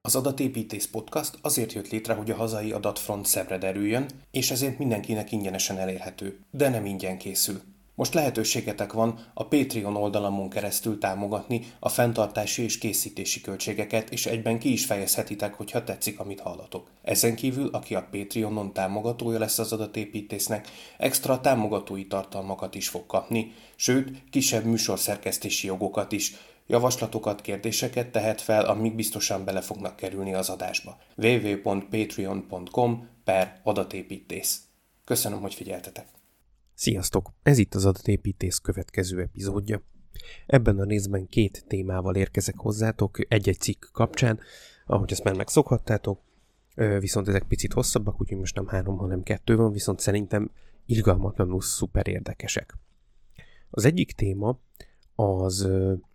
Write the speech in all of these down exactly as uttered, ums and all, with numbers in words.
Az Adatépítész Podcast azért jött létre, hogy a hazai adatfront szebbre derüljön, és ezért mindenkinek ingyenesen elérhető, de nem ingyen készül. Most lehetőségetek van a Patreon oldalamon keresztül támogatni a fenntartási és készítési költségeket, és egyben ki is fejezhetitek, hogyha tetszik, amit hallatok. Ezen kívül, aki a Patreonon támogatója lesz az adatépítésznek, extra támogatói tartalmakat is fog kapni, sőt, kisebb műsorszerkesztési jogokat is. Javaslatokat, kérdéseket tehet fel, amik biztosan bele fognak kerülni az adásba. double-u double-u double-u pont patreon pont com per adatépítész. Köszönöm, hogy figyeltetek! Sziasztok! Ez itt az Adatépítész következő epizódja. Ebben a részben két témával érkezek hozzátok egy-egy cikk kapcsán, ahogy ezt már megszokhattátok, viszont ezek picit hosszabbak, úgyhogy most nem három, hanem kettő van, viszont szerintem irgalmatlanul szuper érdekesek. Az egyik téma az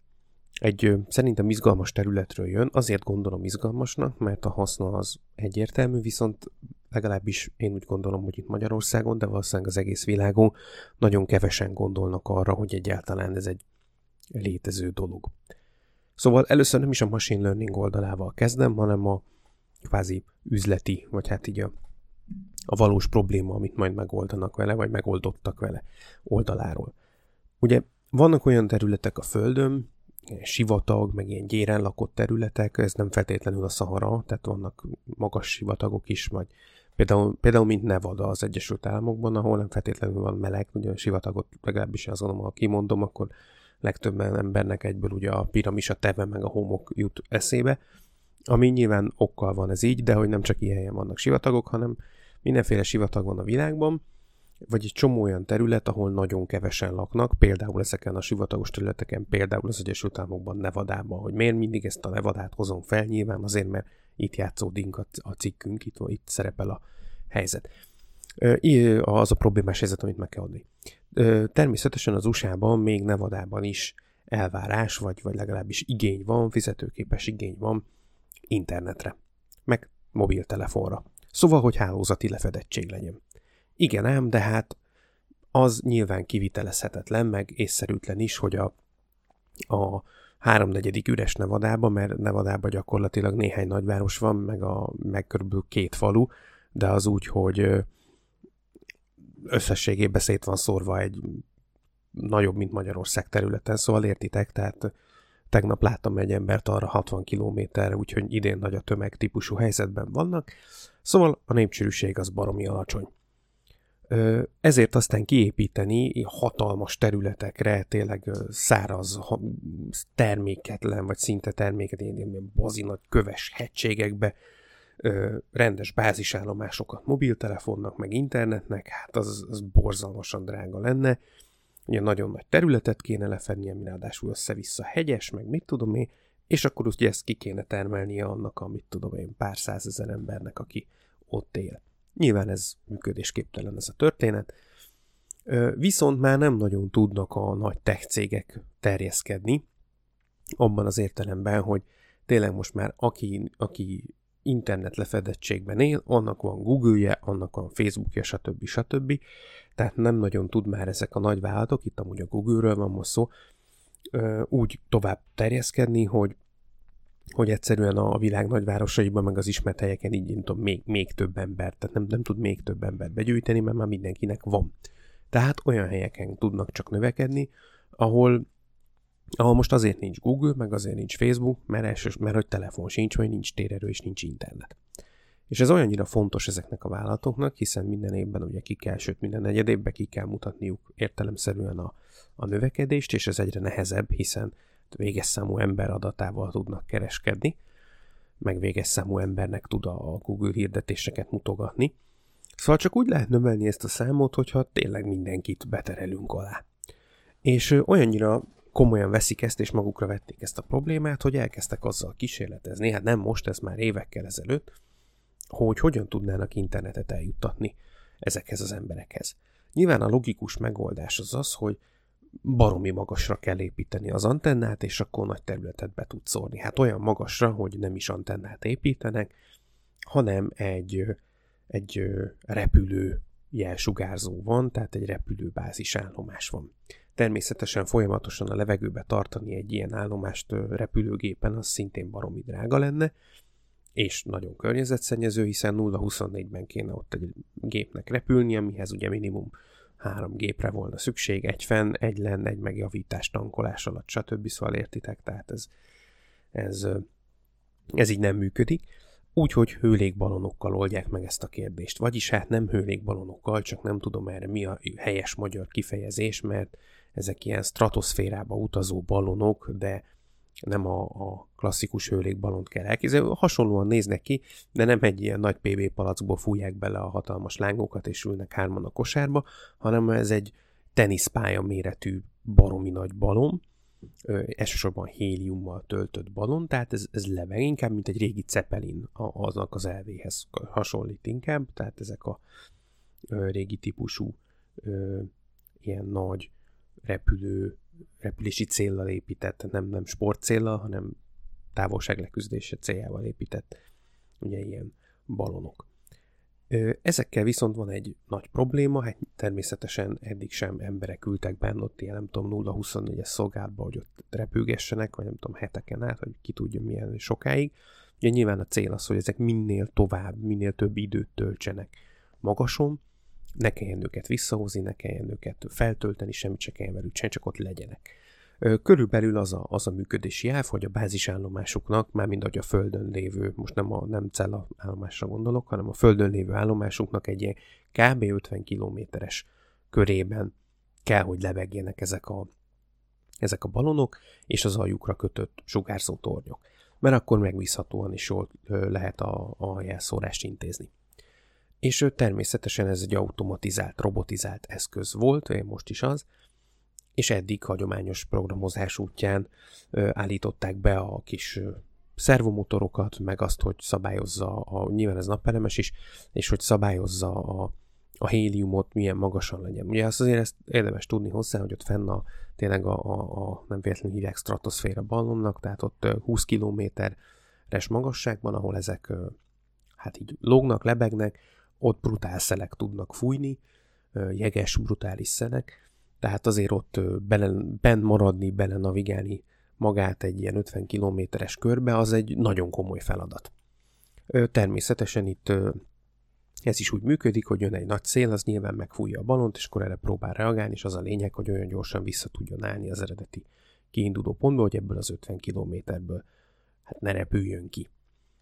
egy szerintem izgalmas területről jön, azért gondolom izgalmasnak, mert a haszna az egyértelmű, viszont legalábbis én úgy gondolom, hogy itt Magyarországon, de valószínűleg az egész világon nagyon kevesen gondolnak arra, hogy egyáltalán ez egy létező dolog. Szóval először nem is a machine learning oldalával kezdem, hanem a kvázi üzleti, vagy hát így a, a valós probléma, amit majd megoldanak vele, vagy megoldottak vele oldaláról. Ugye vannak olyan területek a Földön, sivatag, meg ilyen gyéren lakott területek, ez nem feltétlenül a Szahara, tehát vannak magas sivatagok is, vagy például, például mint Nevada az Egyesült Államokban, ahol nem feltétlenül van meleg, ugye a sivatagot legalábbis azt gondolom, ha kimondom, akkor legtöbb embernek egyből ugye a piramis, a teve, meg a homok jut eszébe, ami nyilván okkal van ez így, de hogy nem csak ilyen helyen vannak sivatagok, hanem mindenféle sivatag van a világban, vagy egy csomó olyan terület, ahol nagyon kevesen laknak, például ezeken a sivatagos területeken, például az Egyesült Államokban, Nevadában, hogy miért mindig ezt a Nevadát hozom fel, nyilván azért, mert itt játszódik a cikkünk, itt, itt szerepel a helyzet. Az a problémás helyzet, amit meg kell adni. Természetesen az u es á-ban, még Nevadában is elvárás, vagy, vagy legalábbis igény van, fizetőképes igény van internetre, meg mobiltelefonra. Szóval, hogy hálózati lefedettség legyen. Igen ám, de hát az nyilván kivitelezhetetlen, meg észszerűtlen is, hogy a, a háromnegyedik üres Nevadában, mert Nevadában gyakorlatilag néhány nagyváros van, meg, a, meg körülbelül két falu, de az úgy, hogy összességében szét van szórva egy nagyobb, mint Magyarország területen, szóval értitek, tehát tegnap láttam egy embert arra hatvan kilométerre, úgyhogy idén nagy a tömeg típusú helyzetben vannak, szóval a népsűrűség az baromi alacsony. Ezért aztán kiépíteni hatalmas területekre, tényleg száraz, terméketlen, vagy szinte terméket, ilyen bazi nagy köves hegységekbe, rendes bázisállomásokat mobiltelefonnak, meg internetnek, hát az, az borzalmasan drága lenne. Ugye nagyon nagy területet kéne lefedni, ami ráadásul össze-vissza hegyes, meg mit tudom én, és akkor ugye ezt ki kéne termelnie annak, amit tudom én, pár százezer embernek, aki ott él. Nyilván ez működésképtelen ez a történet, viszont már nem nagyon tudnak a nagy tech cégek terjeszkedni, abban az értelemben, hogy tényleg most már aki, aki internet lefedettségben él, annak van Google-je, annak van Facebookja, stb. stb. Tehát nem nagyon tud már ezek a nagy vállalatok, itt amúgy a Google-ről van most szó, úgy tovább terjeszkedni, hogy hogy egyszerűen a világ nagyvárosaiban, meg az ismert helyeken így nem tudom, még, még több ember, tehát nem, nem tud még több embert begyűjteni, mert már mindenkinek van. Tehát olyan helyeken tudnak csak növekedni, ahol, ahol most azért nincs Google, meg azért nincs Facebook, mert, elsős, mert hogy telefon sincs, vagy nincs térerő, és nincs internet. És ez olyannyira fontos ezeknek a vállalatoknak, hiszen minden évben ugye ki kell, sőt minden negyed évben ki kell mutatniuk értelemszerűen a, a növekedést, és ez egyre nehezebb, hiszen véges számú ember adatával tudnak kereskedni, meg véges számú embernek tud a Google hirdetéseket mutogatni. Szóval csak úgy lehet növelni ezt a számot, hogyha tényleg mindenkit beterelünk alá. És olyannyira komolyan veszik ezt, és magukra vették ezt a problémát, hogy elkezdtek azzal kísérletezni, hát nem most, ez már évekkel ezelőtt, hogy hogyan tudnának internetet eljuttatni ezekhez az emberekhez. Nyilván a logikus megoldás az az, hogy baromi magasra kell építeni az antennát, és akkor nagy területet be tud szórni. Hát olyan magasra, hogy nem is antennát építenek, hanem egy, egy repülő jelsugárzó van, tehát egy repülőbázis állomás van. Természetesen folyamatosan a levegőbe tartani egy ilyen állomást repülőgépen, az szintén baromi drága lenne, és nagyon környezetszennyező, hiszen nulla huszonnégyben kéne ott egy gépnek repülni, amihez ugye minimum három gépre volna szükség, egy fenn, egy lenn, egy megjavítás, tankolás alatt, stb. Szóval értitek, tehát ez, ez, ez így nem működik. Úgyhogy hőlégbalonokkal oldják meg ezt a kérdést. Vagyis hát nem hőlégbalonokkal, csak nem tudom erre mi a helyes magyar kifejezés, mert ezek ilyen stratoszférába utazó ballonok, de nem a, a klasszikus hőlégballont kell elképzelni. Hasonlóan néznek ki, de nem egy ilyen nagy pé vé palackból fújják bele a hatalmas lángokat, és ülnek hárman a kosárba, hanem ez egy teniszpálya méretű baromi nagy ballon, elsősorban héliummal töltött ballon, tehát ez, ez lebeg, inkább mint egy régi Zeppelin aznak az elvéhez hasonlít inkább, tehát ezek a ö, régi típusú ö, ilyen nagy repülő, repülési céllal épített, nem, nem sportcéllal, hanem távolságleküzdése céljával épített ugye ilyen ballonok. Ezekkel viszont van egy nagy probléma, hát természetesen eddig sem emberek ültek benne ott ilyen, nem tudom, nulla huszonnégyes szolgálatba, hogy ott repülgessenek, vagy nem tudom, heteken át, hogy ki tudja milyen sokáig. Ugye nyilván a cél az, hogy ezek minél tovább, minél több időt töltsenek magason, ne kelljen őket visszahozni, ne kelljen őket feltölteni, semmit se kelljen velük csinálni, csak ott legyenek. Körülbelül az a, az a működési elv, hogy a bázisállomásuknak, mármint hogy a Földön lévő, most nem a nem cella állomásra gondolok, hanem a Földön lévő állomásuknak egy ilyen kb. ötven kilométeres körében kell, hogy lebegjenek ezek a, ezek a ballonok, és az aljukra kötött sugárzó tornyok. Mert akkor megbízhatóan is jól lehet a, a jelszórást intézni. És természetesen ez egy automatizált, robotizált eszköz volt, most is az, és eddig hagyományos programozás útján ö, állították be a kis ö, szervomotorokat, meg azt, hogy szabályozza, a, nyilván ez napelemes is, és hogy szabályozza a, a héliumot, milyen magasan legyen. Ugye azt azért ezt érdemes tudni hozzá, hogy ott fenn a, tényleg a, a, a nem véletlenül hívják stratoszféra ballonnak, tehát ott ö, húsz kilométeres magasságban, ahol ezek ö, hát így lógnak, lebegnek, ott brutál szelek tudnak fújni, ö, jeges, brutális szelek, tehát azért ott belen, bent maradni, bele navigálni magát egy ilyen ötven kilométeres körbe, az egy nagyon komoly feladat. Természetesen itt ez is úgy működik, hogy jön egy nagy szél, az nyilván megfújja a ballont, és akkor erre próbál reagálni, és az a lényeg, hogy olyan gyorsan vissza tudjon állni az eredeti kiinduló pontból, hogy ebből az ötven kilométerből hát ne repüljön ki.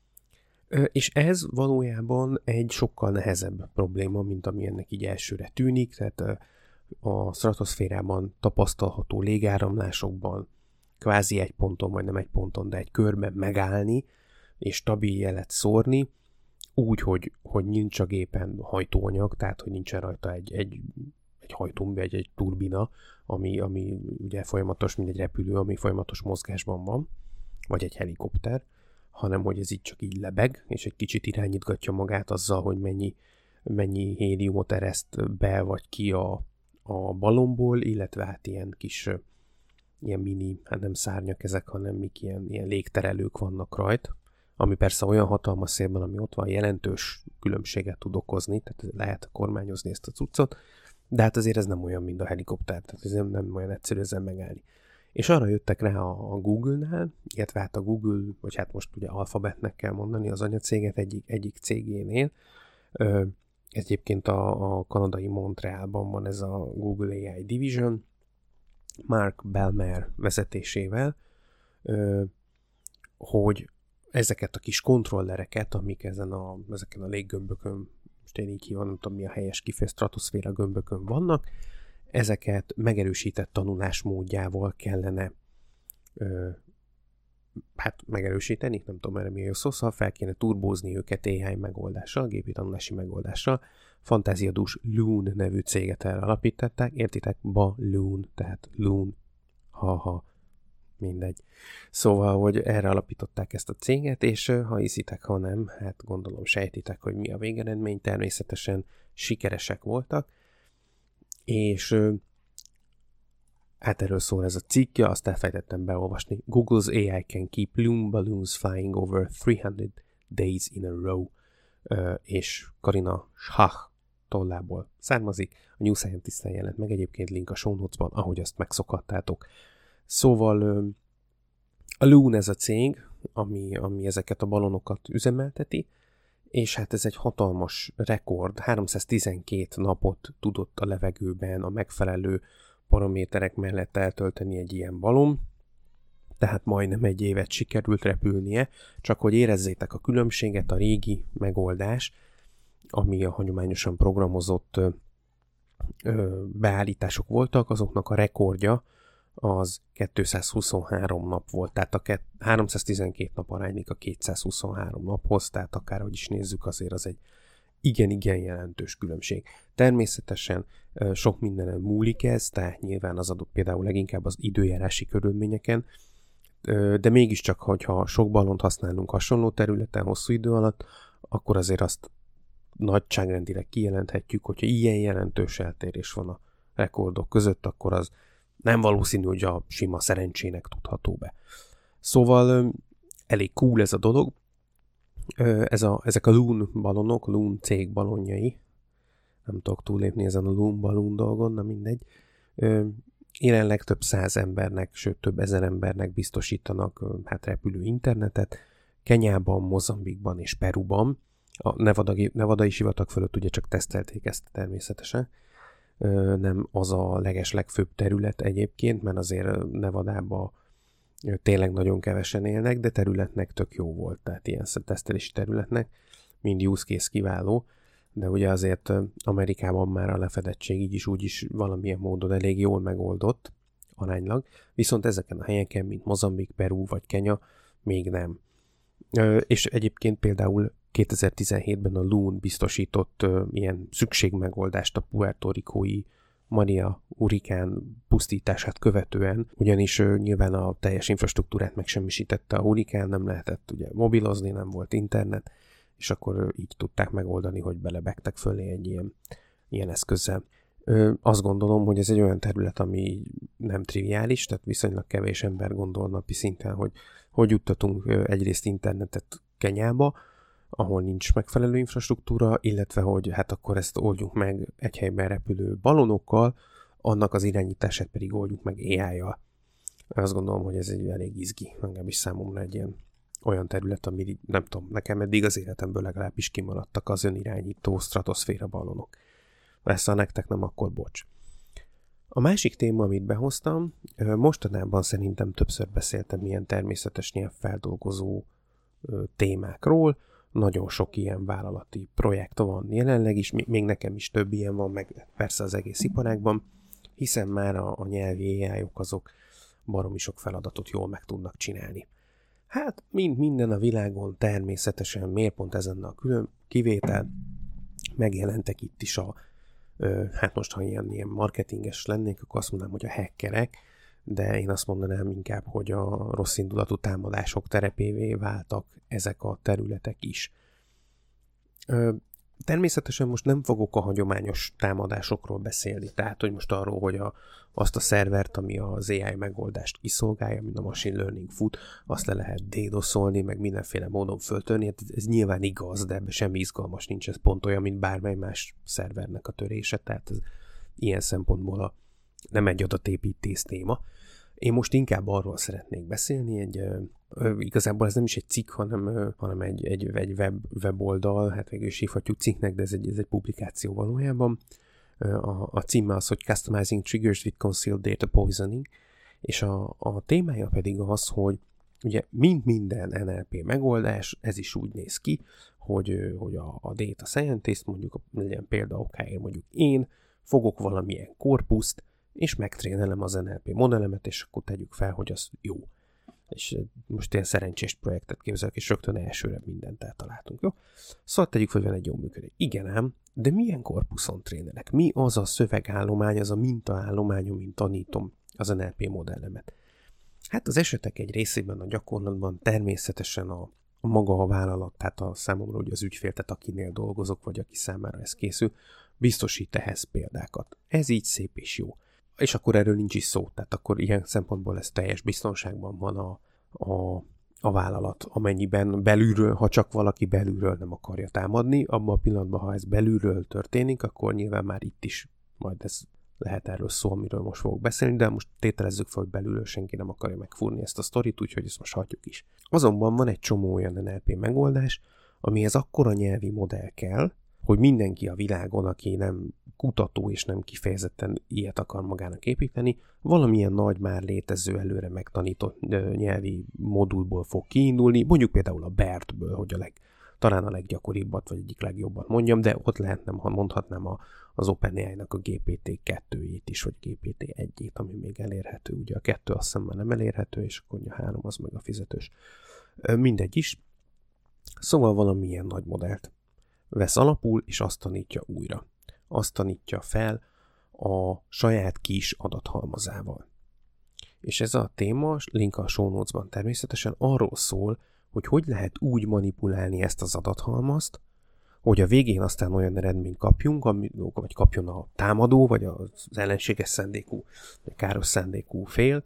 És ez valójában egy sokkal nehezebb probléma, mint ami ennek így elsőre tűnik, tehát a stratoszférában tapasztalható légáramlásokban kvázi egy ponton, vagy nem egy ponton, de egy körben megállni, és stabil jelet szórni, úgy, hogy, hogy nincs a gépen hajtóanyag, tehát, hogy nincsen rajta egy, egy, egy hajtómű, egy, egy turbina, ami, ami ugye folyamatos, mint egy repülő, ami folyamatos mozgásban van, vagy egy helikopter, hanem, hogy ez így csak így lebeg, és egy kicsit irányítgatja magát azzal, hogy mennyi, mennyi héliumot ereszt be, vagy ki a a ballonból, illetve hát ilyen kis, ilyen mini, hát nem szárnyak ezek, hanem mik ilyen, ilyen légterelők vannak rajta, ami persze olyan hatalmas szélben, ami ott van, jelentős különbséget tud okozni, tehát lehet kormányozni ezt a cuccot, de hát azért ez nem olyan, mint a helikopter, tehát ez nem, nem olyan egyszerű ezzel megállni. És arra jöttek rá a, a Google-nál, illetve hát a Google, vagy hát most ugye Alphabetnek kell mondani, az anyacéget egyik, egyik cégénél, ö, ez egyébként a, a kanadai Montrealban van ez a Google á i Division, Mark Bellmer vezetésével, hogy ezeket a kis kontrollereket, amik ezen a, ezeken a léggömbökön, most én így hívom, nem tudom mi a helyes kifejezés, stratoszféra gömbökön vannak, ezeket megerősített tanulás módjával kellene ö, hát megerősíteni, nem tudom erre mi a jó szó, szóval fel kéne turbózni őket á i megoldással, gépi tanulási megoldással. Fantáziadús Loon nevű céget erre alapították, értitek? Balloon, tehát Loon, ha-ha, mindegy. Szóval, hogy erre alapították ezt a céget, és ha hiszitek, ha nem, hát gondolom sejtitek, hogy mi a végeredmény, természetesen sikeresek voltak, és hát erről szól ez a cikkja, azt elfejtettem beolvasni. Google's á i can keep Loon balloons flying over three hundred days in a row, uh, és Karina Schach tollából származik. A New Scientist-en jelent meg, egyébként link a show notes-ban, ahogy azt megszokhattátok. Szóval uh, a Loon ez a cég, ami, ami ezeket a balonokat üzemelteti, és hát ez egy hatalmas rekord, háromszáztizenkét napot tudott a levegőben a megfelelő paraméterek mellett eltölteni egy ilyen balon, tehát majdnem egy évet sikerült repülnie, csak hogy érezzétek a különbséget, a régi megoldás, ami a hagyományosan programozott ö, ö, beállítások voltak, azoknak a rekordja az kétszázhuszonhárom nap volt, tehát a háromszáztizenkét nap aránylik a kétszázhuszonhárom naphoz, tehát akárhogy is nézzük, azért az egy igen-igen jelentős különbség. Természetesen sok mindenen múlik ez, tehát nyilván az adott például leginkább az időjárási körülményeken, de mégiscsak, hogyha sok ballont használunk hasonló területen hosszú idő alatt, akkor azért azt nagyságrendileg kijelenthetjük, hogyha ilyen jelentős eltérés van a rekordok között, akkor az nem valószínű, hogy a sima szerencsének tudható be. Szóval elég cool ez a dolog. Ez a, ezek a Loon balonok, Loon cég balonjai, nem tudok túlépni ezen a Loon balloon dolgon, na mindegy. Jelenleg több száz embernek, sőt több ezer embernek biztosítanak hát repülő internetet. Kenyában, Mozambikban és Peruban. A Nevada, Nevadai sivatag fölött ugye csak tesztelték ezt természetesen. Nem az a legeslegfőbb terület egyébként, mert azért Nevadában tényleg nagyon kevesen élnek, de területnek tök jó volt, tehát ilyen tesztelési területnek, mind use case kiváló, de ugye azért Amerikában már a lefedettség így is úgy is valamilyen módon elég jól megoldott aránylag, viszont ezeken a helyeken, mint Mozambik, Peru vagy Kenya, még nem. És egyébként például kétezer-tizenhétben a Loon biztosított ilyen szükségmegoldást a puerto-ricói Maria hurrikán pusztítását követően, ugyanis ő nyilván a teljes infrastruktúrát megsemmisítette a hurrikán, nem lehetett ugye mobilozni, nem volt internet, és akkor így tudták megoldani, hogy belebegtek fölé egy ilyen, ilyen eszközzel. Ö, azt gondolom, hogy ez egy olyan terület, ami nem triviális, tehát viszonylag kevés ember gondol napi szinten, hogy hogy juttatunk egyrészt internetet Kenyába, ahol nincs megfelelő infrastruktúra, illetve hogy hát akkor ezt oldjuk meg egy helyben repülő balonokkal, annak az irányítását pedig oldjuk meg á í-jal. Azt gondolom, hogy ez egy elég izgi, legalábbis számomra egy ilyen olyan terület, ami nem tudom, nekem eddig az életemből legalábbis kimaradtak az önirányító stratoszféra balonok. Persze, ha nektek nem, akkor bocs. A másik téma, amit behoztam, mostanában szerintem többször beszéltem ilyen természetes nyelvfeldolgozó témákról, nagyon sok ilyen vállalati projekt van jelenleg is, még nekem is több ilyen van, meg persze az egész iparágban, hiszen már a, a nyelvi á í-ok azok baromi sok feladatot jól meg tudnak csinálni. Hát, mint minden a világon természetesen, miért pont ezen a külön kivétel, megjelentek itt is a, ö, hát most ha ilyen, ilyen marketinges lennék, akkor azt mondanám, hogy a hackerek, de én azt mondanám inkább, hogy a rosszindulatú támadások terepévé váltak ezek a területek is. Ö, természetesen most nem fogok a hagyományos támadásokról beszélni, tehát hogy most arról, hogy a, azt a szervert, ami az á í megoldást kiszolgálja, mint a machine learning fut, azt le lehet dédoszolni, meg mindenféle módon föltörni. Hát ez nyilván igaz, de ebben semmi izgalmas nincs, ez pont olyan, mint bármely más szervernek a törése, tehát ez ilyen szempontból a, nem egy adatépítés téma. Én most inkább arról szeretnék beszélni, egy, ö, igazából ez nem is egy cikk, hanem, ö, hanem egy, egy, egy web, weboldal, hát végül is hívhatjuk cikknek, de ez egy, ez egy publikáció valójában. A, a címe az, hogy Customizing Triggers with Concealed Data Poisoning, és a, a témája pedig az, hogy ugye mind minden en el pé megoldás, ez is úgy néz ki, hogy, hogy a, a data scientist, mondjuk legyen példa okáért mondjuk én, fogok valamilyen korpuszt, és megtrénelem az en el pé modellemet, és akkor tegyük fel, hogy az jó. És most ilyen szerencsés projektet képzelek, és rögtön elsőre mindent eltaláltunk, jó? Szóval tegyük fel, hogy van egy jó működés. Igen ám, de milyen korpuszon trénelek? Mi az a szövegállomány, az a mintaállomány, amin tanítom az en el pé modellemet? Hát az esetek egy részében a gyakorlatban természetesen a, a maga a vállalat, tehát a számomra ugye az ügyfél, tehát akinél dolgozok, vagy aki számára ez készül, biztosít ehhez példákat. Ez így szép és jó. És akkor erről nincs is szó, tehát akkor ilyen szempontból ez teljes biztonságban van a, a, a vállalat, amennyiben belülről, ha csak valaki belülről nem akarja támadni, abban a pillanatban, ha ez belülről történik, akkor nyilván már itt is majd ez lehet erről szó, amiről most fogok beszélni, de most tételezzük fel, hogy belülről senki nem akarja megfúrni ezt a sztorit, úgyhogy ezt most hagyjuk is. Azonban van egy csomó olyan en el pé megoldás, amihez akkora nyelvi modell kell, hogy mindenki a világon, aki nem kutató és nem kifejezetten ilyet akar magának építeni, valamilyen nagy már létező, előre megtanított nyelvi modulból fog kiindulni, mondjuk például a BERT-ből, hogy a leg, talán a leggyakoribbat, vagy egyik legjobbat mondjam, de ott lehetnem, ha mondhatnám a, az OpenAI-nak a gé pé té kettőjét is, vagy gé pé té egyét, ami még elérhető. Ugye a kettő azt hiszem már nem elérhető, és akkor a három az meg a fizetős. Mindegy is. Szóval valamilyen nagy modellt vesz alapul, és azt tanítja újra. Azt tanítja fel a saját kis adathalmazával. És ez a téma, link a show notes-ban természetesen arról szól, hogy hogy lehet úgy manipulálni ezt az adathalmazt, hogy a végén aztán olyan eredményt kapjunk, ami, vagy kapjon a támadó, vagy az ellenséges szándékú, vagy káros szándékú fél,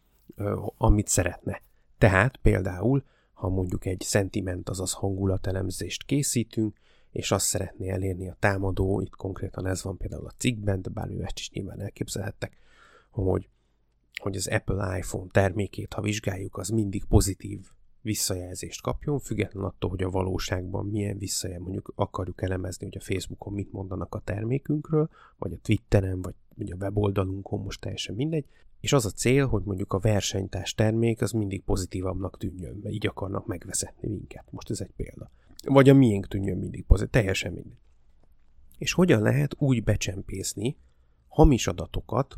amit szeretne. Tehát például, ha mondjuk egy szentiment, azaz hangulatelemzést készítünk, és azt szeretné elérni a támadó, itt konkrétan ez van például a cikkben, de bármi mást is nyilván elképzelhettek, hogy, hogy az Apple iPhone termékét, ha vizsgáljuk, az mindig pozitív visszajelzést kapjon, független attól, hogy a valóságban milyen visszajel, mondjuk akarjuk elemezni, hogy a Facebookon mit mondanak a termékünkről, vagy a Twitteren, vagy, vagy a weboldalunkon, most teljesen mindegy. És az a cél, hogy mondjuk a versenytárs termék az mindig pozitívabbnak tűnjön, mert így akarnak megvezetni minket. Most ez egy példa. Vagy a miénk tűnjön mindig pozitív, teljesen mindegy. És hogyan lehet úgy becsempészni hamis adatokat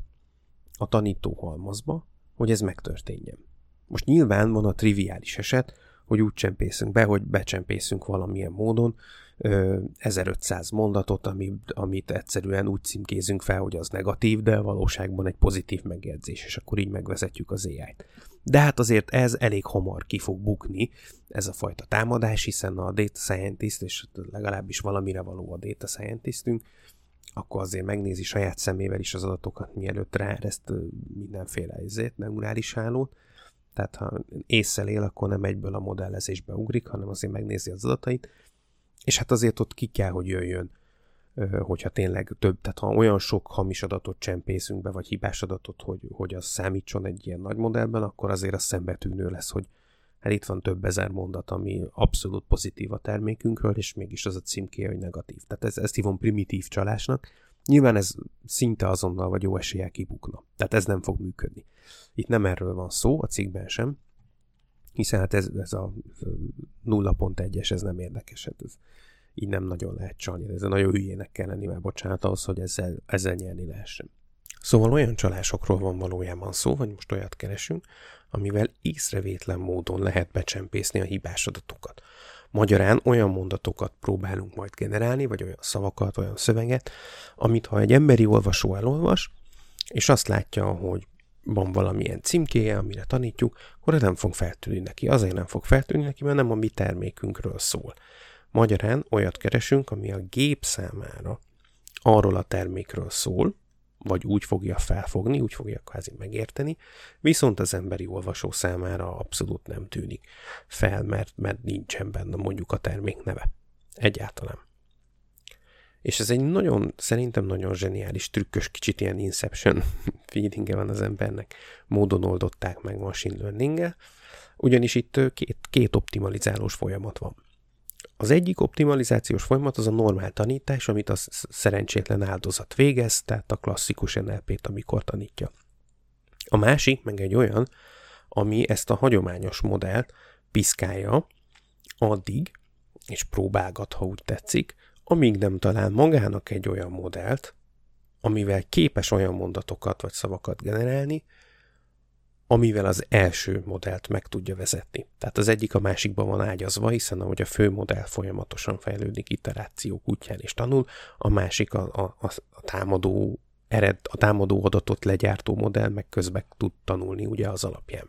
a tanítóhalmazba, hogy ez megtörténjen. Most nyilván van a triviális eset, hogy úgy csempészünk be, hogy becsempészünk valamilyen módon ö, ezerötszáz mondatot, amit, amit egyszerűen úgy címkézünk fel, hogy az negatív, de valóságban egy pozitív megjegyzés, és akkor így megvezetjük az á í-t. De hát azért ez elég hamar ki fog bukni, ez a fajta támadás, hiszen a data scientist, és legalábbis valamire való a data scientistünk, akkor azért megnézi saját szemével is az adatokat, mielőtt ráereszt mindenféle ezért, neurális hálót. Tehát ha ésszel él, akkor nem egyből a modellezésbe ugrik, hanem azért megnézi az adatait, és hát azért ott ki kell, hogy jöjjön, hogyha tényleg több, tehát ha olyan sok hamis adatot csempészünk be, vagy hibás adatot, hogy, hogy az számítson egy ilyen nagy modellben, akkor azért az szembetűnő lesz, hogy hát itt van több ezer mondat, ami abszolút pozitív a termékünkről, és mégis az a címkéje, hogy negatív. Tehát ez, ezt hívom primitív csalásnak. Nyilván ez szinte azonnal vagy jó eséllyel kibukna. Tehát ez nem fog működni. Itt nem erről van szó, a cikkben sem, hiszen hát ez, ez a nulla pont egyes, ez nem érdekes. Hát ez így nem nagyon lehet csalni. Ez nagyon hülyének kell lenni, már bocsánat, ahhoz, hogy ezzel, ezzel nyerni lehessen. Szóval olyan csalásokról van valójában szó, hogy most olyat keresünk, amivel észrevétlen módon lehet becsempészni a hibás adatokat. Magyarán olyan mondatokat próbálunk majd generálni, vagy olyan szavakat, olyan szöveget, amit ha egy emberi olvasó elolvas, és azt látja, hogy van valamilyen címkéje, amire tanítjuk, akkor nem fog feltűnni neki. Azért nem fog feltűnni neki, mert nem a mi termékünkről szól. Magyarán olyat keresünk, ami a gép számára arról a termékről szól, vagy úgy fogja felfogni, úgy fogja kvázi megérteni, viszont az emberi olvasó számára abszolút nem tűnik fel, mert, mert nincsen benne mondjuk a termék neve. Egyáltalán. És ez egy nagyon, szerintem nagyon zseniális, trükkös, kicsit ilyen Inception feelingje van az embernek, módon oldották meg machine learning-gel, ugyanis itt két, két optimalizálós folyamat van. Az egyik optimalizációs folyamat az a normál tanítás, amit a szerencsétlen áldozat végez, tehát a klasszikus en el pét, amikor tanítja. A másik meg egy olyan, ami ezt a hagyományos modellt piszkálja addig, és próbálgat, ha úgy tetszik, amíg nem talál magának egy olyan modellt, amivel képes olyan mondatokat vagy szavakat generálni, amivel az első modellt meg tudja vezetni. Tehát az egyik a másikban van ágyazva, hiszen ahogy a fő modell folyamatosan fejlődik iterációk útján és tanul, a másik a, a, a támadó ered, a támadó adatot legyártó modell meg közben tud tanulni ugye az alapján.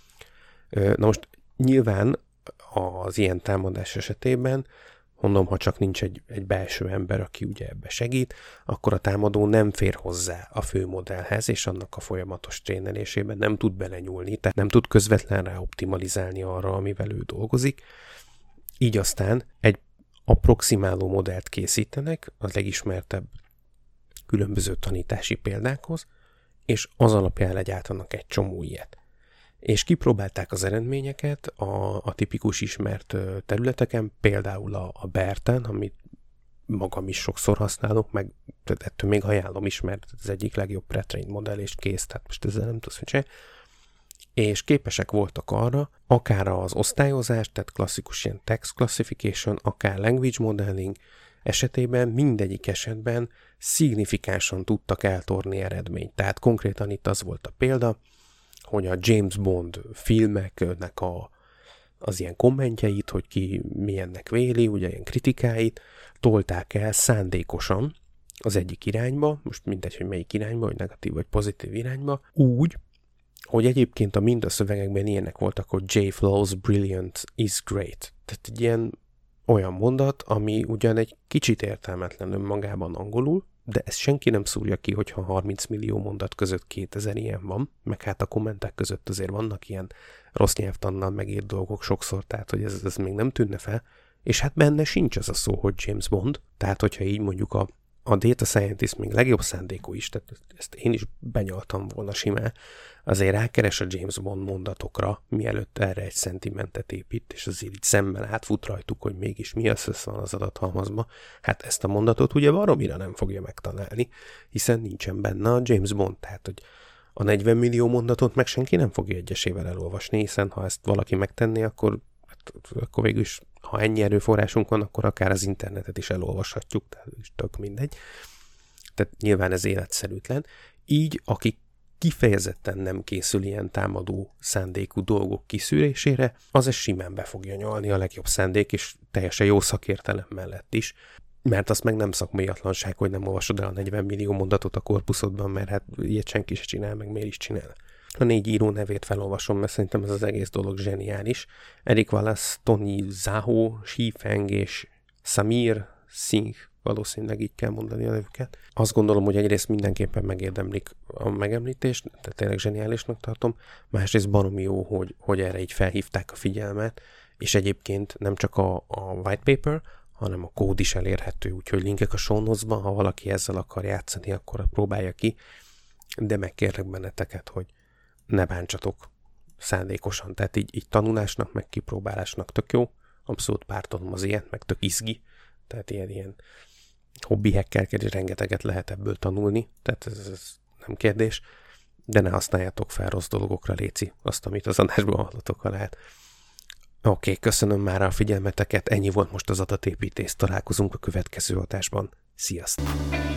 Na most nyilván az ilyen támadás esetében, mondom, ha csak nincs egy, egy belső ember, aki ugye ebbe segít, akkor a támadó nem fér hozzá a fő modellhez, és annak a folyamatos trénelésében nem tud belenyúlni, tehát nem tud közvetlen rá optimalizálni arra, amivel ő dolgozik. Így aztán egy approximáló modellt készítenek, a legismertebb különböző tanítási példákhoz, és az alapján legyártanak egy csomó ilyet. És kipróbálták az eredményeket a, a tipikus ismert területeken, például a, a Berten, amit magam is sokszor használok, meg ettől még ajánlom is, mert az egyik legjobb pre-trained modell, és kész, tehát most ezzel nem tudsz, hogy se. És képesek voltak arra, akár az osztályozás, tehát klasszikus ilyen text classification, akár language modeling esetében mindegyik esetben szignifikánsan tudtak eltorni eredményt. Tehát konkrétan itt az volt a példa, hogy a James Bond filmeknek a, az ilyen kommentjeit, hogy ki milyennek véli, ugye ilyen kritikáit, tolták el szándékosan az egyik irányba, most mindegy, hogy melyik irányba, hogy negatív vagy pozitív irányba, úgy, hogy egyébként a mind a szövegekben ilyenek voltak, hogy J. Flow's brilliant is great. Tehát egy ilyen olyan mondat, ami ugyan egy kicsit értelmetlen önmagában angolul, de ezt senki nem szúrja ki, hogyha harminc millió mondat között kétezer ilyen van, meg hát a kommentek között azért vannak ilyen rossz nyelvtannal megírt dolgok sokszor, tehát hogy ez, ez még nem tűnne fel, és hát benne sincs az a szó, hogy James Bond, tehát hogyha így mondjuk a, a data scientist még legjobb szándékú is, tehát ezt én is benyaltam volna simán, azért rákeres a James Bond mondatokra, mielőtt erre egy szentimentet épít, és azért így szemmel átfut rajtuk, hogy mégis mi az össze van az adathalmazba. Hát ezt a mondatot ugye baromira nem fogja megtalálni, hiszen nincsen benne a James Bond, tehát hogy a negyven millió mondatot meg senki nem fogja egyesével elolvasni, hiszen ha ezt valaki megtenné, akkor, hát, akkor végül is, ha ennyi erőforrásunk van, akkor akár az internetet is elolvashatjuk, tehát is tök mindegy. Tehát nyilván ez életszerűtlen. Így, aki kifejezetten nem készül ilyen támadó szándékú dolgok kiszűrésére, az ezt simán be fogja nyalni a legjobb szándék, és teljesen jó szakértelem mellett is, mert azt meg nem szakmaiatlanság, hogy nem olvasod el a negyven millió mondatot a korpuszodban, mert hát ilyet senki se csinál, meg miért is csinál. A négy író nevét felolvasom, mert szerintem ez az egész dolog zseniális. Eric Wallace, Tony Zhao, Xifeng és Samir Singh, valószínűleg így kell mondani a nevüket. Azt gondolom, hogy egyrészt mindenképpen megérdemlik a megemlítést, tehát tényleg zseniálisnak tartom, másrészt baromi jó, hogy, hogy erre így felhívták a figyelmet, és egyébként nem csak a, a white paper, hanem a kód is elérhető, úgyhogy linkek a show notes-ban, ha valaki ezzel akar játszani, akkor próbálja ki, de megkérlek benneteket, hogy ne bántsatok szándékosan, tehát így, így tanulásnak, meg kipróbálásnak tök jó, abszolút pártolom az ilyet, meg tök izgi, tehát ilyen, ilyen hobbi hackerkedés, rengeteget lehet ebből tanulni, tehát ez, ez nem kérdés, de ne használjátok fel rossz dolgokra, léci, azt, amit az adásban hallotok, ha lehet. Oké, okay, köszönöm már a figyelmeteket, ennyi volt most az adatépítés, találkozunk a következő adásban. Sziasztok!